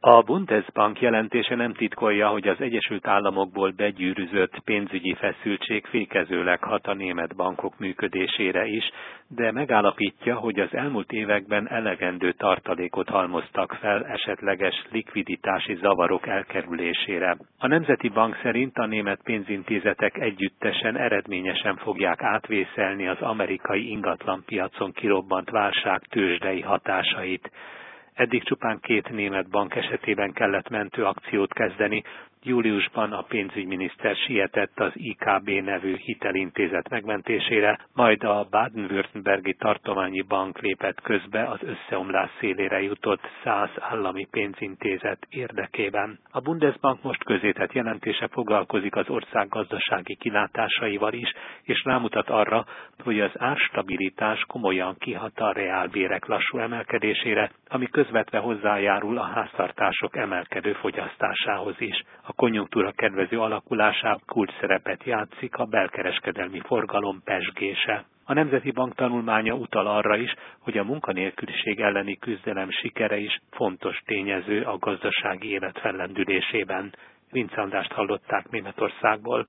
A Bundesbank jelentése nem titkolja, hogy az Egyesült Államokból begyűrűzött pénzügyi feszültség fékezőleg hat a német bankok működésére is, de megállapítja, hogy az elmúlt években elegendő tartalékot halmoztak fel esetleges likviditási zavarok elkerülésére. A Nemzeti Bank szerint a német pénzintézetek együttesen eredményesen fogják átvészelni az amerikai ingatlanpiacon kirobbant válság tőzsdei hatásait. Eddig csupán 2 német bank esetében kellett mentőakciót kezdeni. Júliusban a pénzügyminiszter sietett az IKB nevű hitelintézet megmentésére, majd a Baden-Württembergi tartományi bank lépett közbe az összeomlás szélére jutott 100 állami pénzintézet érdekében. A Bundesbank most közzétett jelentése foglalkozik az ország gazdasági kilátásaival is, és rámutat arra, hogy az árstabilitás komolyan kihat a reálbérek lassú emelkedésére, ami közvetve hozzájárul a háztartások emelkedő fogyasztásához is. A konjunktúra kedvező alakulásában kulcsszerepet játszik a belkereskedelmi forgalom pezsgése. A Nemzeti Bank tanulmánya utal arra is, hogy a munkanélküliség elleni küzdelem sikere is fontos tényező a gazdasági élet fellendülésében. Vince Andrást hallották Németországból.